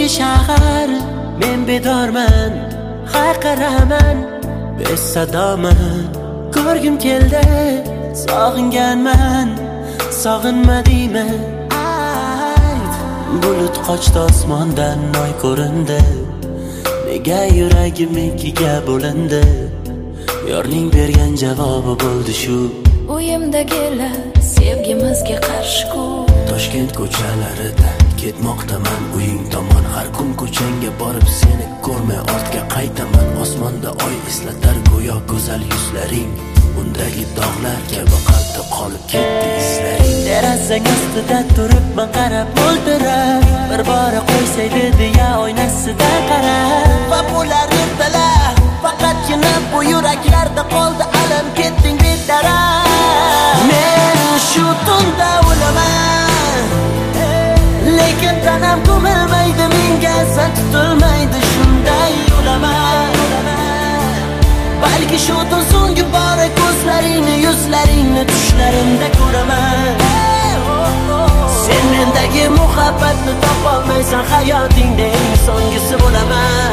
shahar men bedorman, hayqiraman besadoman. Ko'rgim keldi, sog'inganman, sog'inma deyman. Bulut qochdi osmondan, oy ko'rindi. Nega yuragim ikkiga bo'lindi? Yorning bergan javobi bo'ldi shu. Uyimdagilar sevgimizga qarshi-ku. Toshkent ko'chalarida ketmoqdaman uying tomon. Har kun ko'changga borib seni ko'rmay ortga qaytaman. Osmonda oy eslatar go'yo go'zal yuzlaring. Undagi dog'lar kabi qalbda qolib ketdi izlaring. Derazang ostida turibman qarab o'ltirib, bir bora qo'ysaydi deya oynasida qarab. Va bular ertalar faqatgina bu yuraklarda qoldi alam, ketding betaraf. Men shu tunda o'laman, lekin tanam ko'milmaydi menga, san tutilmaydi shunday o'laman. Balki shu tun so'nggi bora ko'zlaringni, yuzlaringni tushlarimda ko'raman. Sen mendagi muhabbatni topolmaysan, hayotingda eng so'nggisi bo'laman.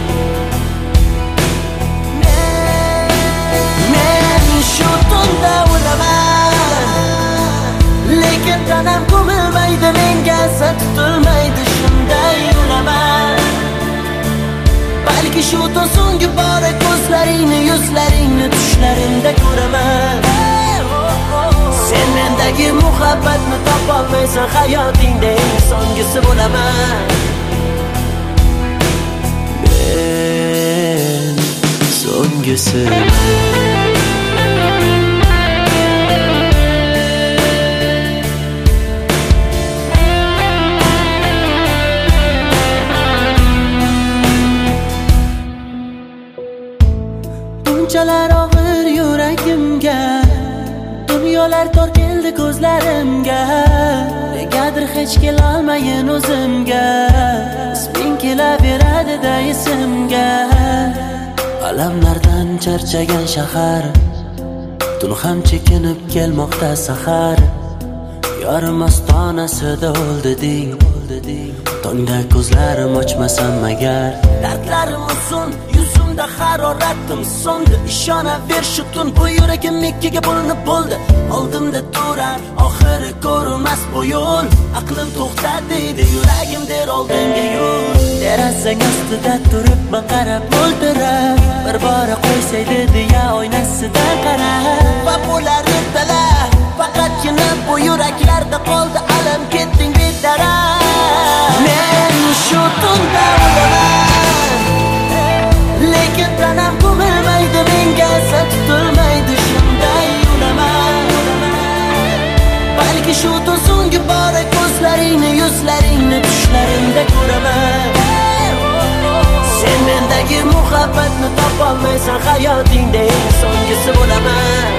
Men shu tunda o'laman, lekin tanam ko'milmaydi menga, san tutilmaydi shunday o'laman. Balki shu tun so'nggi bora ko'zlaringni, yuzlaringni tushlarimda ko'raman. Sen mendagi muhabbatni topolmaysan, hayotingda eng so'nggisi bo'laman. Men so'nggisi. Bunchalar og'ir yuragimga, dunyolar tor keldi ko'zlarimga. Negadir hech kelolmayin o'zimga, isming kelaveradi-da esimga. Alamlardan charchagan shahar, tun ham chekinib kelmoqda sahar. Yorim ostonasida o'ldiding, tongda ko'zlarim ochmasam magar. Dardlarim uzun, yuzimda haroratim so'ndi. Ishonaver shu tun bu yuragim ikkiga bo'linib bo'ldi. Oldimda turar oxiri ko'rinmas bu yo'l. Aqlim to'xta deydi, yuragim der oldinga yo'l. Derazang ostida turibman qarab o'ltirib, bir bora qo'ysaydi deya oynasida qarab. Va bular ertalar faqatgina bu yuraklarda qoldi alam, ketding betaraf. Men shu tunda o'laman, lekin tanam ko'milmaydi menga, san tutilmaydi shunday o'laman. Balki shu tun so'nggi bora ko'zlaringni, yuzlaringni tushlarimda ko'raman. Sen mendagi muhabbatni topolmaysan, hayotingda eng so'nggisi bo'laman.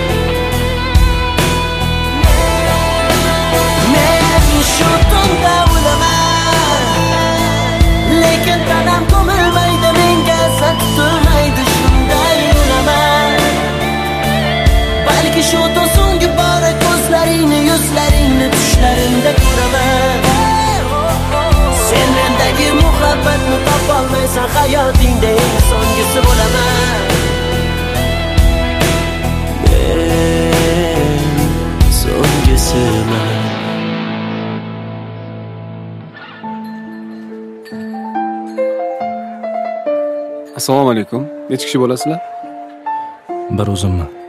Men shu tunda o'laman, lekin tanam ko'milmaydi menga, san tutilmaydi shunday o'laman. Balki shu tun so'nggi bora ko'zlaringni, yuzlaringni tushlarimda ko'raman. Sen mendagi muhabbatni topolmaysan, hayotingda eng so'nggisi bo'laman. Men so'nggisiman. Assalomu alaykum. Necha kishi bo'lasizlar? Bir o'zimman.